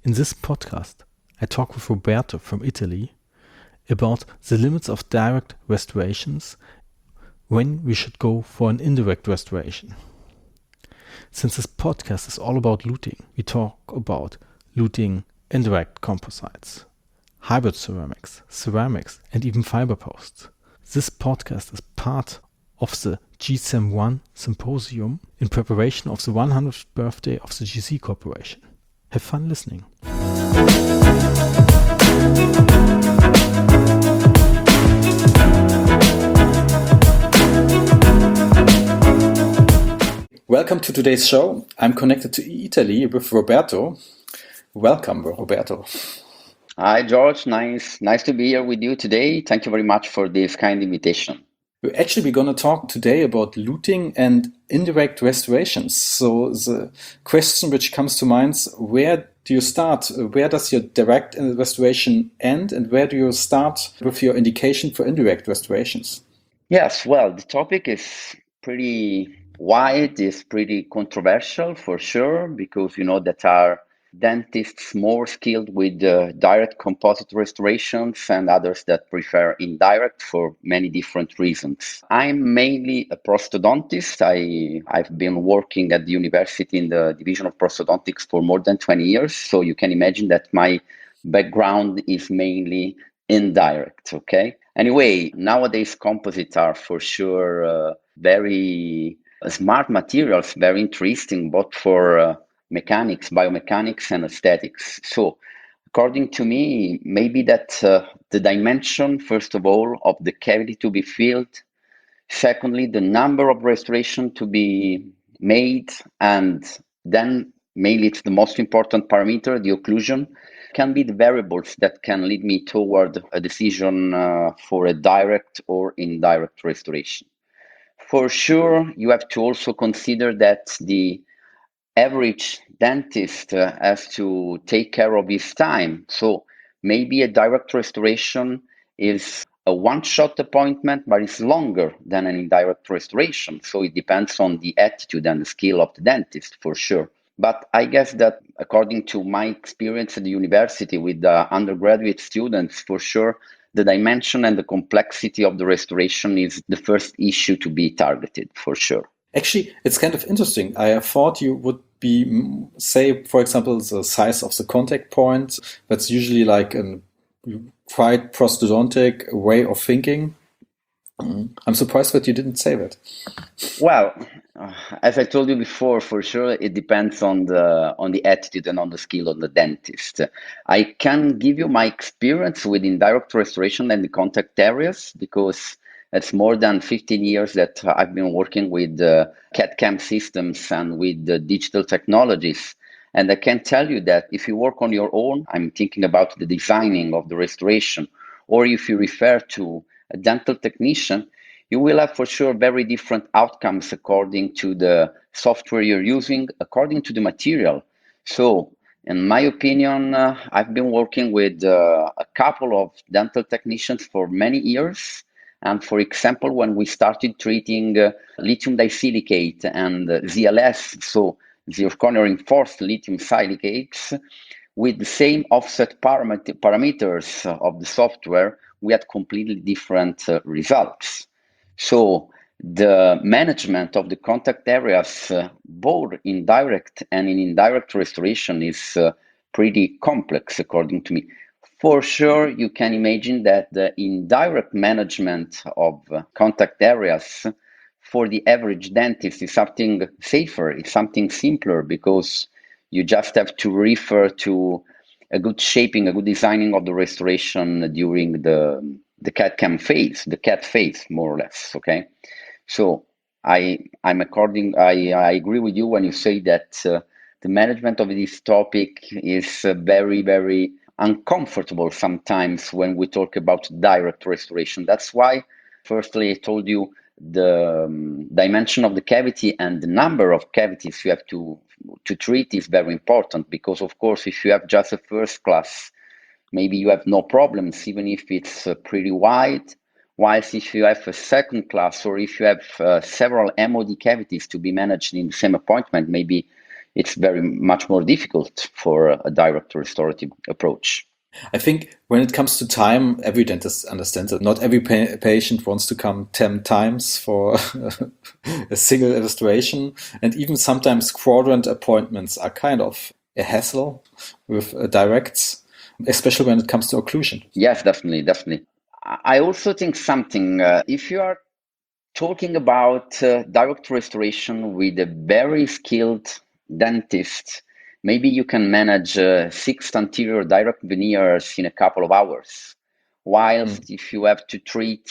In this podcast, I talk with Roberto from Italy about the limits of direct restorations, when we should go for an indirect restoration. Since this podcast is all about luting, we talk about luting indirect composites, hybrid ceramics, and even fiber posts. This podcast is part of the GSAM1 Symposium in preparation of the 100th birthday of the GC Corporation. Have fun listening. Welcome to today's show. I'm connected to Italy with Roberto. Welcome, Roberto. Hi, George. Nice to be here with you today. Thank you very much for this kind invitation. We're going to talk today about luting and indirect restorations. So the question which comes to mind is, where do you start? Where does your direct restoration end? And where do you start with your indication for indirect restorations? Yes, well, the topic is pretty wide, is pretty controversial for sure, because that are dentists more skilled with direct composite restorations and others that prefer indirect for many different reasons. I'm mainly a prosthodontist. I've been working at the university in the division of prosthodontics for more than 20 years. So you can imagine that my background is mainly indirect, okay? Anyway, nowadays composites are for sure very smart materials, very interesting, both for mechanics, biomechanics, and aesthetics. So, according to me, maybe that the dimension, first of all, of the cavity to be filled, secondly, the number of restoration to be made, and then mainly it's the most important parameter, the occlusion, can be the variables that can lead me toward a decision for a direct or indirect restoration. For sure, you have to also consider that the average dentist has to take care of his time. So maybe a direct restoration is a one-shot appointment, but it's longer than an indirect restoration. So it depends on the attitude and the skill of the dentist, for sure. But I guess that according to my experience at the university with the undergraduate students, for sure, the dimension and the complexity of the restoration is the first issue to be targeted, for sure. Actually, it's kind of interesting. I thought you would be, say, for example, the size of the contact point. That's usually like a quite prosthodontic way of thinking. I'm surprised that you didn't say that. Well, as I told you before, for sure, it depends on the attitude and on the skill of the dentist. I can give you my experience with indirect restoration and the contact areas, because it's more than 15 years that I've been working with CAD/CAM systems and with digital technologies. And I can tell you that if you work on your own, I'm thinking about the designing of the restoration, or if you refer to a dental technician, you will have for sure very different outcomes according to the software you're using, according to the material. So, in my opinion, I've been working with a couple of dental technicians for many years. And for example, when we started treating lithium disilicate and ZLS, so zirconia reinforced lithium silicates, with the same offset parameters of the software, we had completely different results. So the management of the contact areas, both in direct and in indirect restoration, is pretty complex, according to me. For sure, you can imagine that the indirect management of contact areas for the average dentist is something safer, it's something simpler, because you just have to refer to a good shaping, a good designing of the restoration during the CAD/CAM phase, the CAD phase, more or less. Okay, so I agree with you when you say that the management of this topic is very, very uncomfortable sometimes when we talk about direct restoration. That's why, firstly, I told you the dimension of the cavity and the number of cavities you have to treat is very important, because, of course, if you have just a first class, maybe you have no problems, even if it's pretty wide. Whilst if you have a second class, or if you have several MOD cavities to be managed in the same appointment, maybe it's very much more difficult for a direct restorative approach. I think when it comes to time, every dentist understands that not every patient wants to come 10 times for a single restoration. And even sometimes quadrant appointments are kind of a hassle with directs, especially when it comes to occlusion. Yes, definitely. I also think something, if you are talking about direct restoration with a very skilled dentist, maybe you can manage 6 anterior direct veneers in a couple of hours. Whilst if you have to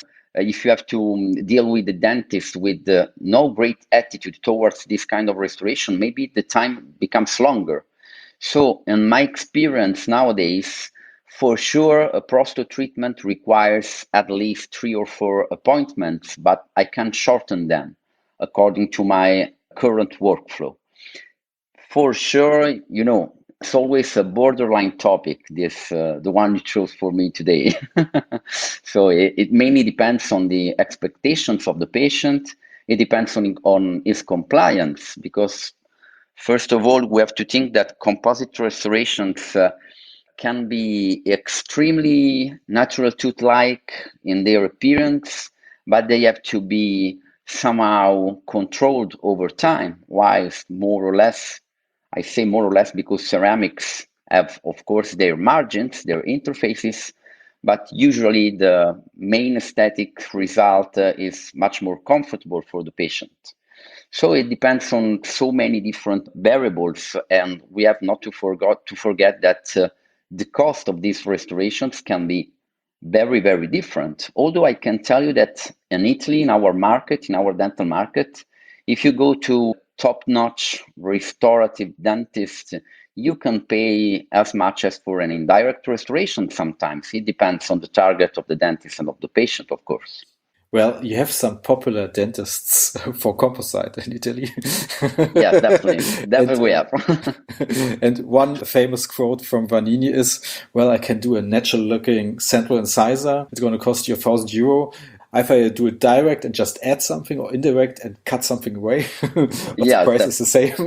deal with the dentist with no great attitude towards this kind of restoration, maybe the time becomes longer. So, in my experience nowadays, for sure, a prosto treatment requires at least 3 or 4 appointments, but I can shorten them according to my current workflow. For sure, it's always a borderline topic, the one you chose for me today. So it mainly depends on the expectations of the patient. It depends on his compliance, because first of all, we have to think that composite restorations can be extremely natural tooth-like in their appearance, but they have to be somehow controlled over time, whilst more or less, I say more or less because ceramics have, of course, their margins, their interfaces, but usually the main aesthetic result is much more comfortable for the patient. So it depends on so many different variables, and we have not to forget that the cost of these restorations can be very, very different. Although I can tell you that in Italy, in our dental market, if you go to top-notch restorative dentist, you can pay as much as for an indirect restoration sometimes. It depends on the target of the dentist and of the patient, of course. Well, you have some popular dentists for composite in Italy. Yeah, definitely we have. And one famous quote from Vanini is, well, I can do a natural looking central incisor. It's going to cost you €1,000. If I do it direct and just add something, or indirect and cut something away, but the price is the same.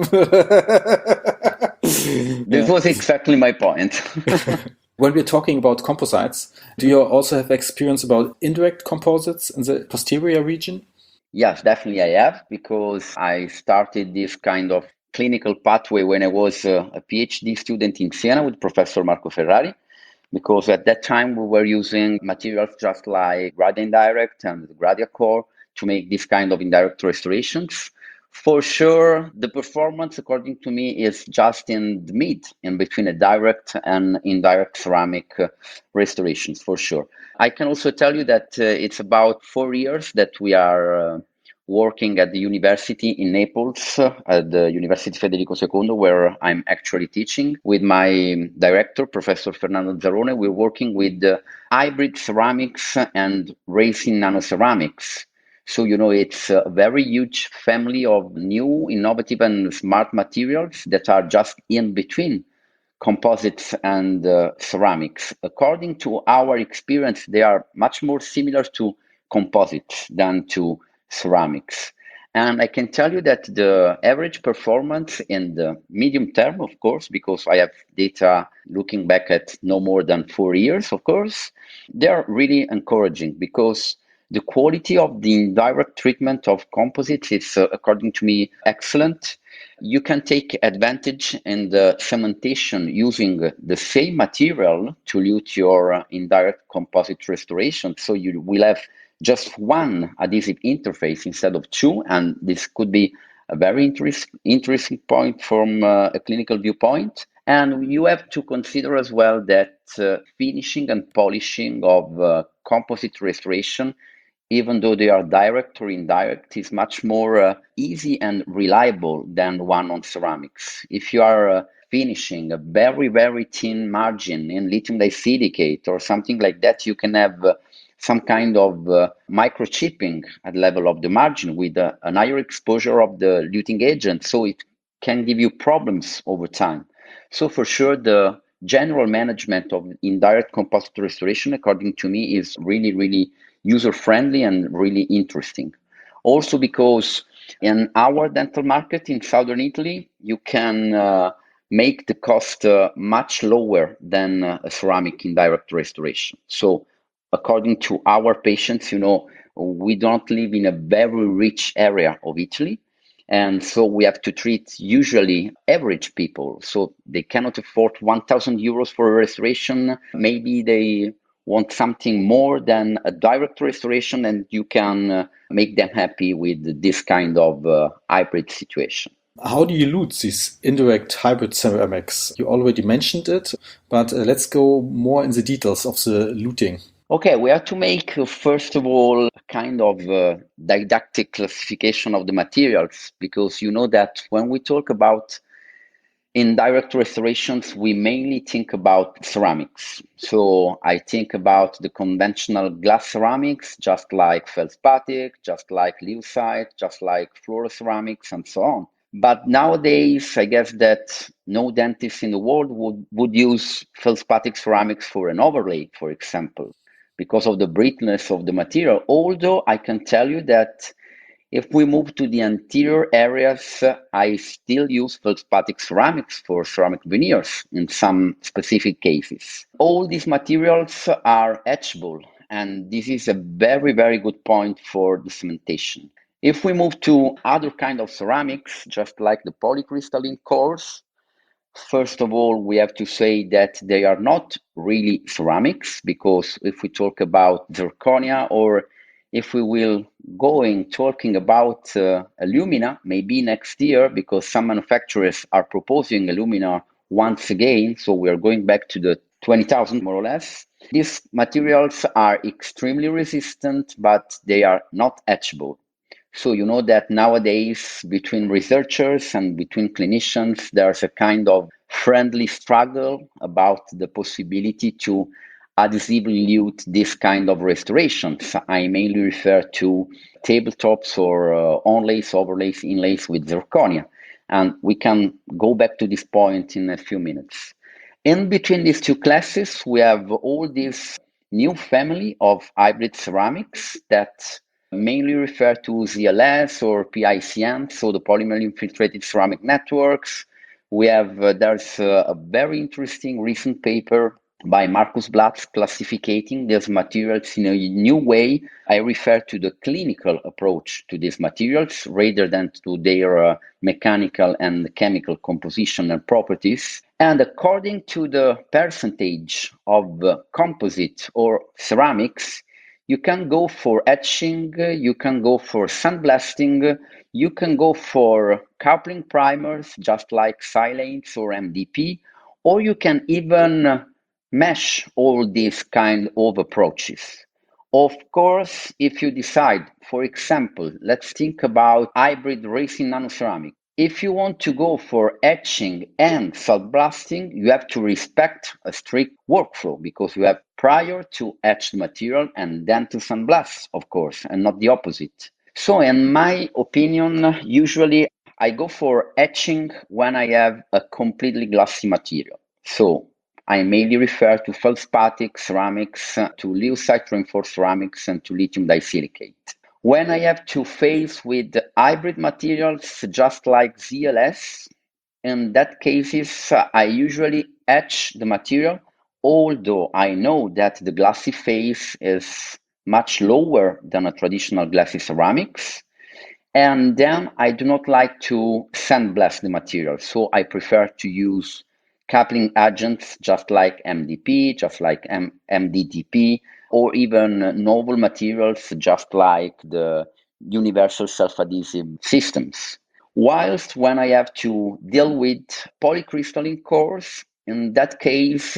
This was exactly my point. When we're talking about composites, do you also have experience about indirect composites in the posterior region? Yes, definitely I have, because I started this kind of clinical pathway when I was a PhD student in Siena with Professor Marco Ferrari, because at that time we were using materials just like Gradia Indirect and Gradia Core to make this kind of indirect restorations. For sure, the performance, according to me, is just in the mid, in between a direct and indirect ceramic restorations, for sure. I can also tell you that it's about 4 years that we are working at the university in Naples, at the University Federico II, where I'm actually teaching. With my director, Professor Fernando Zarone, we're working with hybrid ceramics and resin nanoceramics. So, it's a very huge family of new, innovative, and smart materials that are just in between composites and ceramics. According to our experience, they are much more similar to composites than to ceramics. And I can tell you that the average performance in the medium term, of course, because I have data looking back at no more than 4 years, of course, they are really encouraging, because the quality of the indirect treatment of composites is, according to me, excellent. You can take advantage in the cementation using the same material to lute your indirect composite restoration. So you will have just one adhesive interface instead of 2, and this could be a very interesting point from a clinical viewpoint. And you have to consider as well that finishing and polishing of composite restoration, even though they are direct or indirect, is much more easy and reliable than one on ceramics. If you are finishing a very, very thin margin in lithium disilicate or something like that, you can have some kind of microchipping at level of the margin with an higher exposure of the luting agent. So it can give you problems over time. So for sure, the general management of indirect composite restoration, according to me, is really, really user-friendly and really interesting. Also because In our dental market in southern Italy, you can make the cost much lower than a ceramic indirect restoration. So according to our patients, we don't live in a very rich area of Italy. And so we have to treat usually average people. So they cannot afford 1,000 euros for a restoration. Maybe they want something more than a direct restoration, and you can make them happy with this kind of hybrid situation. How do you lute these indirect hybrid ceramics? You already mentioned it, but let's go more in the details of the luting. Okay, we have to make, first of all, a kind of didactic classification of the materials, because you know that when we talk about indirect restorations, we mainly think about ceramics. So I think about the conventional glass ceramics, just like feldspathic, just like leucite, just like fluoroceramics, and so on. But nowadays, I guess that no dentist in the world would use feldspathic ceramics for an overlay, for example, because of the brittleness of the material. Although I can tell you that if we move to the anterior areas, I still use feldspathic ceramics for ceramic veneers in some specific cases. All these materials are etchable, and this is a very, very good point for the cementation. If we move to other kind of ceramics, just like the polycrystalline cores, first of all, we have to say that they are not really ceramics, because if we talk about zirconia, or if we will talking about alumina, maybe next year, because some manufacturers are proposing alumina once again, so we are going back to the 20,000 more or less. These materials are extremely resistant, but they are not etchable. So you know that nowadays between researchers and between clinicians, there's a kind of friendly struggle about the possibility to adhesively lute this kind of restorations. I mainly refer to tabletops or onlays, overlays, inlays with zirconia. And we can go back to this point in a few minutes. In between these two classes, we have all this new family of hybrid ceramics that mainly refer to ZLS or PICM, so the polymer infiltrated ceramic networks. We have, there's a very interesting recent paper by Markus Blatz classifying these materials in a new way. I refer to the clinical approach to these materials rather than to their mechanical and chemical composition and properties. And according to the percentage of composite or ceramics, you can go for etching, you can go for sandblasting, you can go for coupling primers, just like silanes or MDP, or you can even mesh all these kind of approaches. Of course, if you decide, for example, let's think about hybrid resin nanoceramic. If you want to go for etching and sandblasting, you have to respect a strict workflow, because you have prior to etch the material and then to sandblast, of course, and not the opposite. So in my opinion, usually I go for etching when I have a completely glassy material. So I mainly refer to feldspathic ceramics, to leucite reinforced ceramics, and to lithium disilicate. When I have to face with hybrid materials, just like ZLS, in that cases, I usually etch the material, although I know that the glassy phase is much lower than a traditional glassy ceramics. And then I do not like to sandblast the material, so I prefer to use coupling agents just like MDP, just like MDDP, or even novel materials just like the universal self-adhesive systems. Whilst when I have to deal with polycrystalline cores, in that case,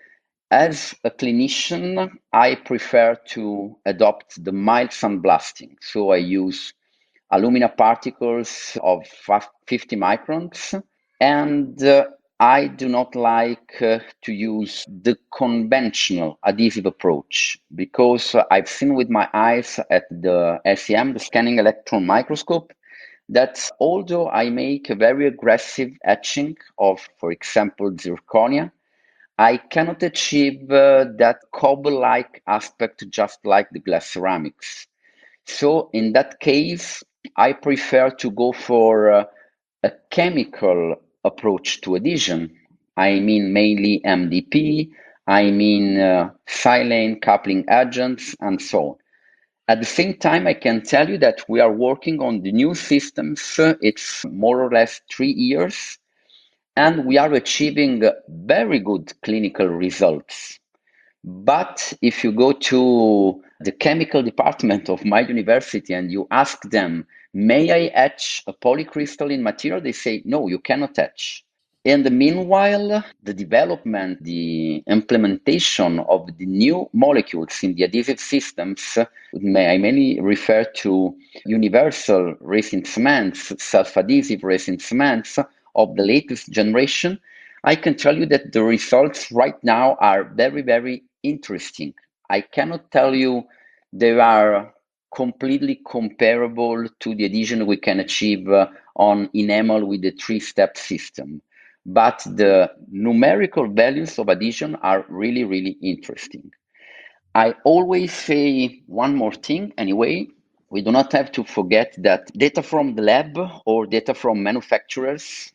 as a clinician, I prefer to adopt the mild sandblasting. So I use alumina particles of 50 microns, and I do not like to use the conventional adhesive approach, because I've seen with my eyes at the SEM, the scanning electron microscope, that although I make a very aggressive etching of, for example, zirconia, I cannot achieve that cobble-like aspect just like the glass ceramics. So in that case, I prefer to go for a chemical approach to adhesion. I mean mainly MDP, I mean silane coupling agents, and so on. At the same time, I can tell you that we are working on the new systems. It's more or less 3 years, and we are achieving very good clinical results. But if you go to the chemical department of my university and you ask them, may I etch a polycrystalline material? They say, no, you cannot etch. In the meanwhile, the development, the implementation of the new molecules in the adhesive systems, I mainly refer to universal resin cements, self-adhesive resin cements of the latest generation. I can tell you that the results right now are very, very interesting. I cannot tell you they are completely comparable to the adhesion we can achieve on enamel with the three-step system. But the numerical values of adhesion are really, really interesting. I always say one more thing anyway. We do not have to forget that data from the lab or data from manufacturers,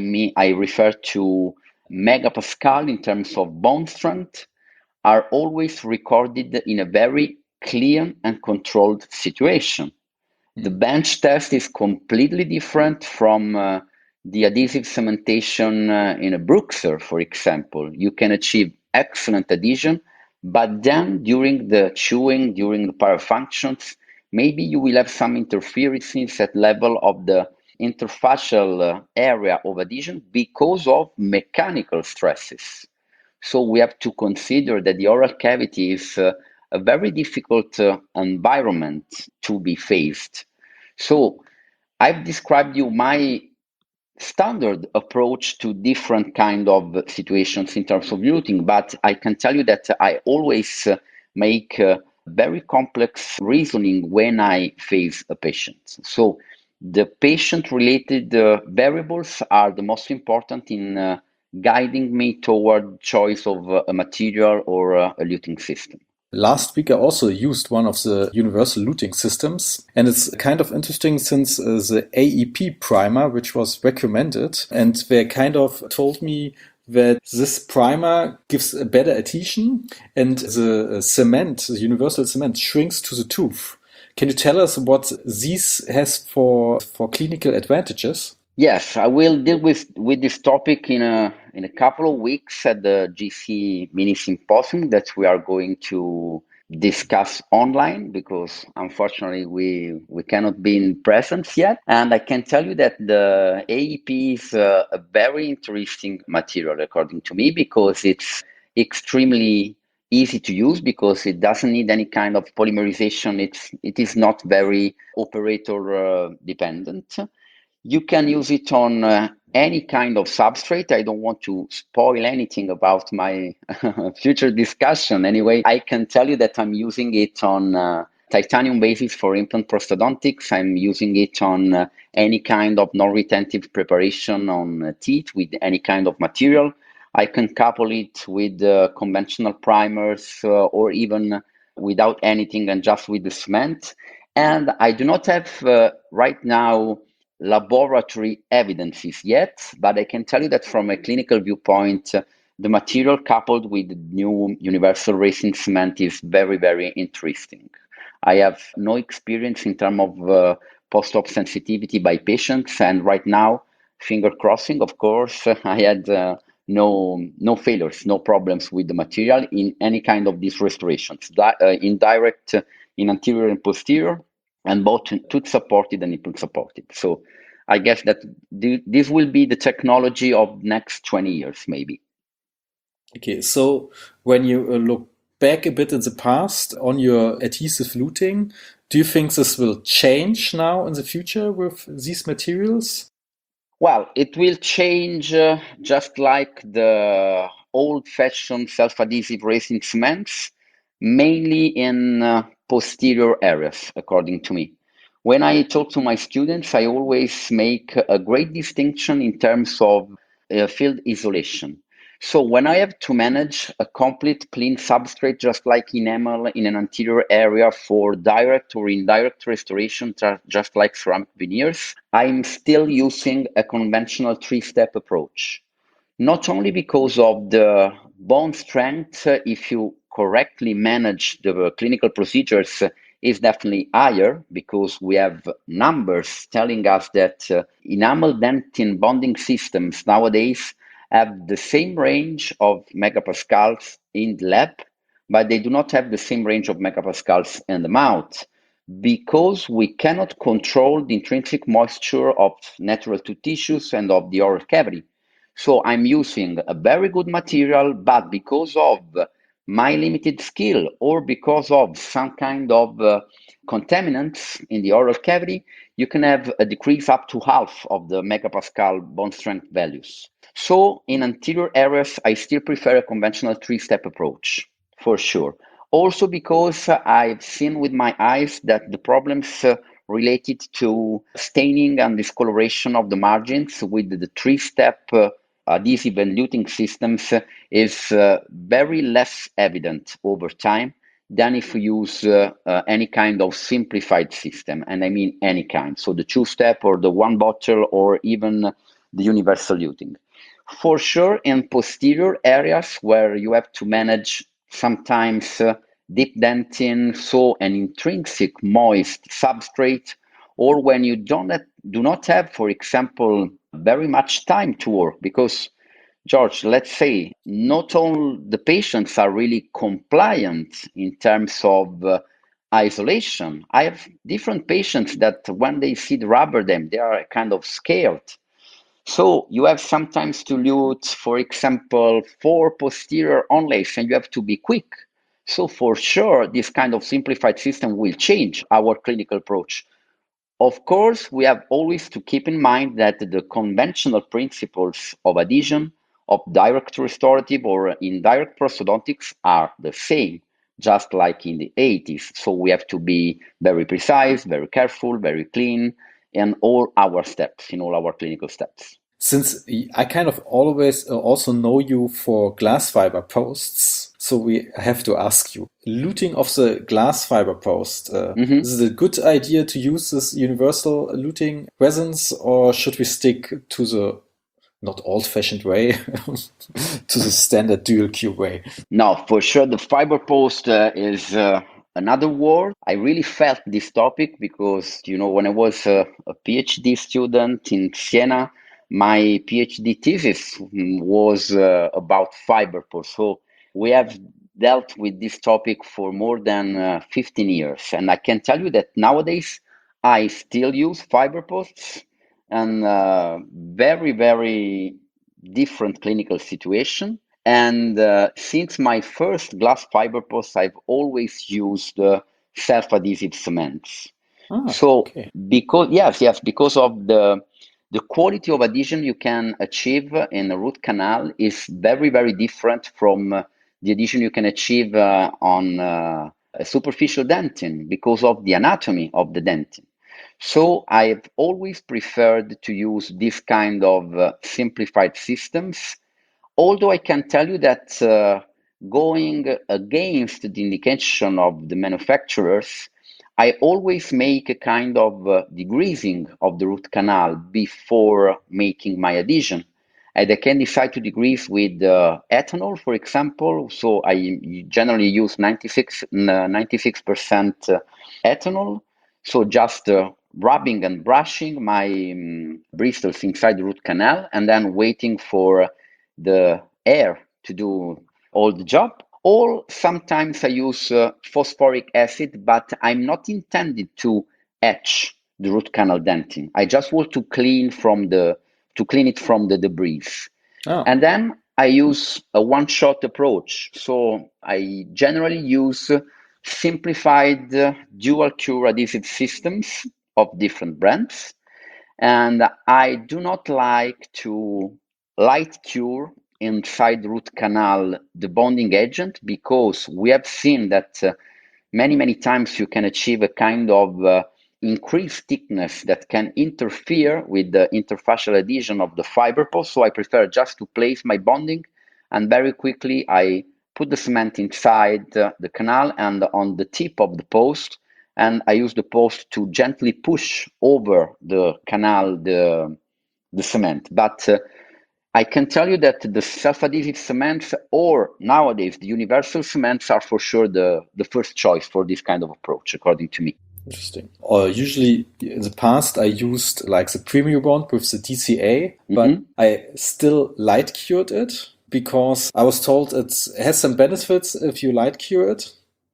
I refer to megapascal in terms of bond strength, are always recorded in a very clear and controlled situation. The bench test is completely different from the adhesive cementation in a Bruxer, for example. You can achieve excellent adhesion, but then during the chewing, during the parafunctions, maybe you will have some interferences at level of the interfacial area of adhesion because of mechanical stresses. So we have to consider that the oral cavity is a very difficult environment to be faced. So I've described you my standard approach to different kind of situations in terms of routing, but I can tell you that I always make very complex reasoning when I face a patient. So the patient-related variables are the most important in guiding me toward choice of a material or a luting system. Last week, I also used one of the universal luting systems, and it's kind of interesting since the AEP primer, which was recommended, and they kind of told me that this primer gives a better adhesion, and the cement, the universal cement, shrinks to the tooth. Can you tell us what this has for clinical advantages? Yes, I will deal with this topic in a couple of weeks at the GC mini symposium that we are going to discuss online because unfortunately we cannot be in presence yet. And I can tell you that the AEP is a very interesting material according to me because it's extremely easy to use because it doesn't need any kind of polymerization. It is not very operator dependent. You can use it on any kind of substrate. I don't want to spoil anything about my future discussion. Anyway, I can tell you that I'm using it on titanium basis for implant prosthodontics. I'm using it on any kind of non-retentive preparation on teeth with any kind of material. I can couple it with conventional primers or even without anything and just with the cement. And I do not have right now laboratory evidences yet, but I can tell you that from a clinical viewpoint, the material coupled with the new universal resin cement is very, very interesting. I have no experience in terms of post-op sensitivity by patients, and right now, finger crossing, of course, I had no failures, no problems with the material in any kind of these restorations, indirect in anterior and posterior, and both tooth supported and implant supported. So I guess that this will be the technology of next 20 years, maybe. Okay, so when you look back a bit in the past on your adhesive luting, do you think this will change now in the future with these materials? Well, it will change just like the old-fashioned self-adhesive resin cements, mainly in posterior areas, according to me. When I talk to my students, I always make a great distinction in terms of field isolation. So when I have to manage a complete clean substrate, just like enamel in an anterior area for direct or indirect restoration, just like ceramic veneers, I'm still using a conventional three-step approach. Not only because of the bone strength, if you correctly manage the clinical procedures, is definitely higher because we have numbers telling us that enamel dentin bonding systems nowadays have the same range of megapascals in the lab, but they do not have the same range of megapascals in the mouth because we cannot control the intrinsic moisture of natural tooth tissues and of the oral cavity. So I'm using a very good material, but because of my limited skill or because of some kind of contaminants in the oral cavity, you can have a decrease up to half of the megapascal bone strength values. So in anterior areas, I still prefer a conventional three-step approach, for sure. Also because I've seen with my eyes that the problems related to staining and discoloration of the margins with the three-step adhesive and luting systems is very less evident over time than if we use any kind of simplified system. And I mean any kind. So the two-step or the one bottle or even the universal luting. For sure, in posterior areas where you have to manage sometimes deep dentin, so an intrinsic moist substrate, or when you do not have, for example, very much time to work, because George, let's say not all the patients are really compliant in terms of isolation. I have different patients that when they see the rubber dam, they are kind of scared. So you have sometimes to lute, for example, 4 posterior onlays, and you have to be quick. So for sure, this kind of simplified system will change our clinical approach. Of course, we have always to keep in mind that the conventional principles of adhesion, of direct restorative or indirect prosthodontics are the same, just like in the 80s. So we have to be very precise, very careful, very clean in all our steps, in all our clinical steps. Since I kind of always also know you for glass fiber posts, so we have to ask you, luting of the glass fiber post, is it a good idea to use this universal luting resins, or should we stick to the not old-fashioned way, to the standard dual Q way? No, for sure, the fiber post is another world. I really felt this topic because, when I was a PhD student in Siena, my PhD thesis was about fiber post. So we have dealt with this topic for more than 15 years. And I can tell you that nowadays I still use fiber posts and very, very different clinical situation. And since my first glass fiber post, I've always used self-adhesive cements. So okay. because of the quality of adhesion you can achieve in a root canal is very, very different from the adhesion you can achieve on a superficial dentin because of the anatomy of the dentin. So I've always preferred to use this kind of simplified systems, although I can tell you that going against the indication of the manufacturers, I always make a kind of degreasing of the root canal before making my adhesion. And I can decide to degrease with ethanol, for example. So I generally use 96% ethanol. So just rubbing and brushing my bristles inside the root canal and then waiting for the air to do all the job. Or sometimes I use phosphoric acid, but I'm not intended to etch the root canal dentin. I just want to clean it from the debris. Oh. And then I use a one-shot approach. So I generally use simplified dual cure adhesive systems of different brands. And I do not like to light cure inside the root canal the bonding agent because we have seen that many times you can achieve a kind of increased thickness that can interfere with the interfacial adhesion of the fiber post. So I prefer just to place my bonding and very quickly I put the cement inside the canal and on the tip of the post, and I use the post to gently push over the canal the cement. But I can tell you that the self-adhesive cements, or nowadays the universal cements, are for sure the first choice for this kind of approach, according to me. Interesting. Usually in the past, I used like the Premium Bond with the DCA, but I still light cured it because I was told it has some benefits if you light cure it.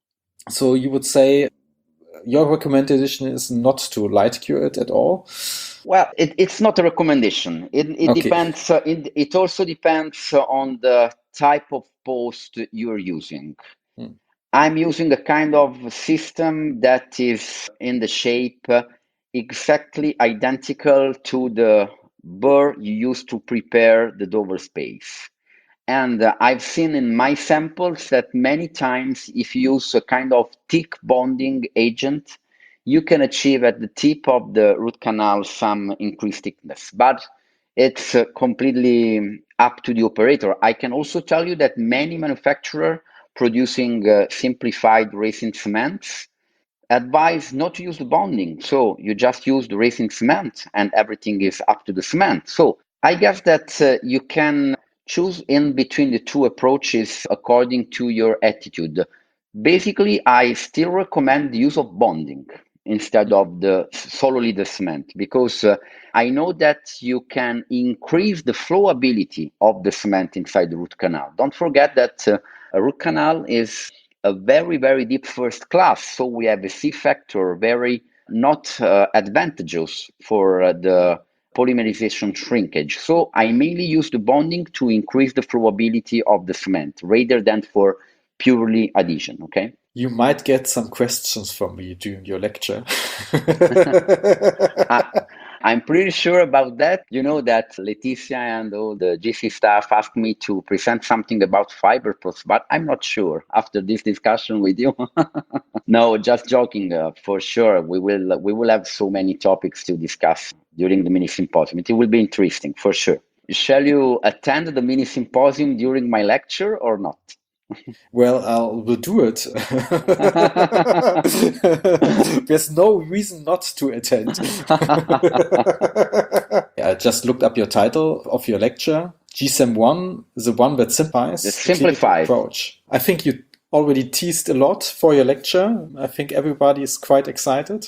So you would say your recommendation is not to light cure it at all? Well, it's not a recommendation. It Okay. depends. It also depends on the type of post you're using. I'm using a kind of system that is in the shape exactly identical to the burr you use to prepare the Dover space. And I've seen in my samples that many times if you use a kind of thick bonding agent, you can achieve at the tip of the root canal some increased thickness. But it's completely up to the operator. I can also tell you that many manufacturers producing simplified resin cements advise not to use the bonding. So you just use the resin cement and everything is up to the cement. So I guess that you can choose in between the two approaches according to your attitude. Basically, I still recommend the use of bonding instead of solely the cement, because I know that you can increase the flowability of the cement inside the root canal. Don't forget that a root canal is a very, very deep first class. So we have a C factor, very not advantageous for the polymerization shrinkage. So I mainly use the bonding to increase the flowability of the cement rather than for purely adhesion, okay? You might get some questions from me during your lecture. I'm pretty sure about that. You know that Leticia and all the GC staff asked me to present something about FiberPlus, but I'm not sure after this discussion with you. No, just joking. For sure, we will have so many topics to discuss during the mini symposium. It will be interesting for sure. Shall you attend the mini symposium during my lecture or not? Well, I will do it. There's no reason not to attend. I just looked up your title of your lecture, GSEM 1, the one that simplifies the clinical approach. I think you already teased a lot for your lecture. I think everybody is quite excited.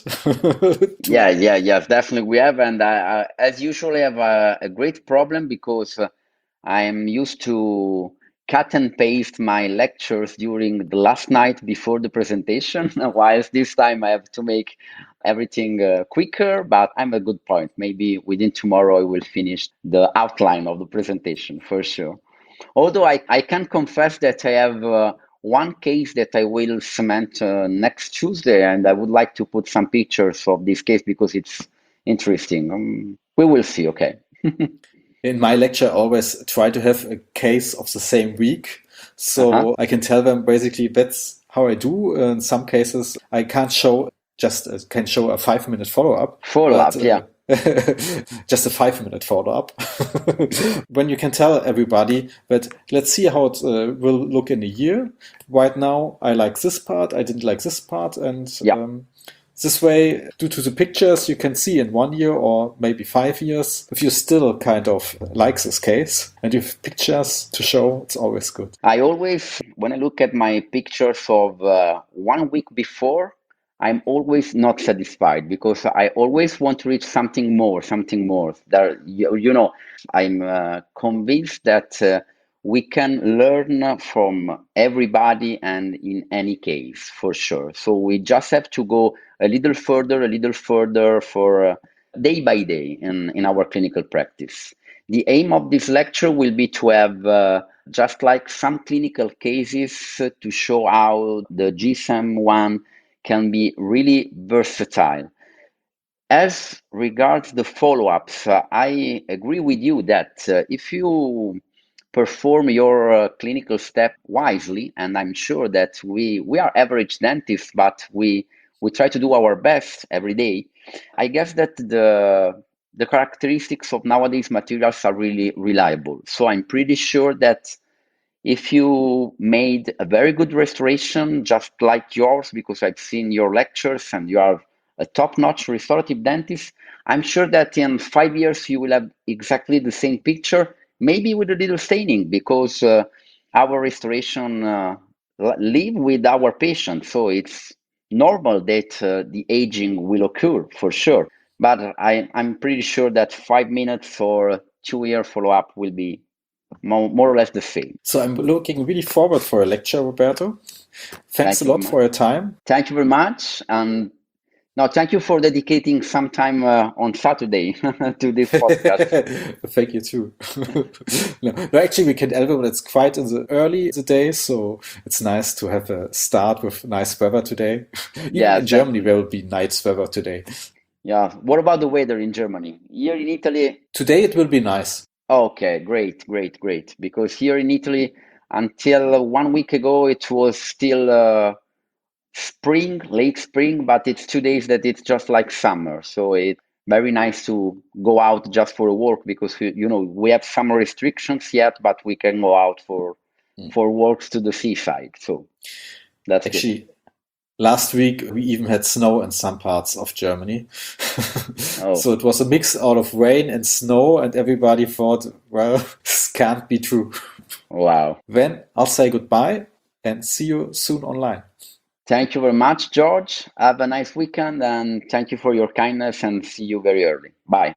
Yes, definitely we have. And I as usual, I have a great problem because I'm used to cut and paste my lectures during the last night before the presentation, whilst this time I have to make everything quicker, but I'm a good point. Maybe within tomorrow I will finish the outline of the presentation for sure. Although I can confess that I have one case that I will cement next Tuesday, and I would like to put some pictures of this case because it's interesting. We will see, okay. In my lecture, I always try to have a case of the same week. So I can tell them basically that's how I do. In some cases, I can't show can show a 5-minute follow-up. Yeah. Just a 5-minute follow-up. When you can tell everybody that let's see how it will look in a year. Right now, I like this part. I didn't like this part. And this way, due to the pictures, you can see in 1 year or maybe 5 years if you still kind of like this case and you have pictures to show, it's always good. I always, when I look at my pictures of 1 week before, I'm always not satisfied because I always want to reach something more. There, I'm convinced that we can learn from everybody and in any case, for sure. So we just have to go a little further for day by day in our clinical practice. The aim of this lecture will be to have just like some clinical cases to show how the GSEM 1 can be really versatile. As regards the follow-ups, I agree with you that if you perform your clinical step wisely, and I'm sure that we are average dentists, but we try to do our best every day. I guess that the characteristics of nowadays materials are really reliable. So I'm pretty sure that if you made a very good restoration, just like yours, because I've seen your lectures and you are a top-notch restorative dentist, I'm sure that in 5 years you will have exactly the same picture, maybe with a little staining, because our restoration live with our patients, so it's normal that the aging will occur for sure. But I'm pretty sure that 5 minutes or 2 year follow-up will be more or less the same. So I'm looking really forward for a lecture, Roberto. Thanks a lot for your time. Thank you very much. And no, thank you for dedicating some time on Saturday to this podcast. Thank you too. No, actually, we can album. It's quite in the early the day, so it's nice to have a start with nice weather today. Yeah, in Germany, there will be nice weather today. Yeah. What about the weather in Germany? Here in Italy? Today it will be nice. Okay, great. Because here in Italy, until 1 week ago, it was still spring, late spring, but it's 2 days that it's just like summer. So it's very nice to go out just for a walk, because we have some restrictions yet, but we can go out for walks to the seaside. So that's actually good. Last week we even had snow in some parts of Germany. So it was a mix out of rain and snow, and everybody thought, well, this can't be true. Wow. Then I'll say goodbye and see you soon online. Thank you very much, George. Have a nice weekend, and thank you for your kindness, and see you very early. Bye.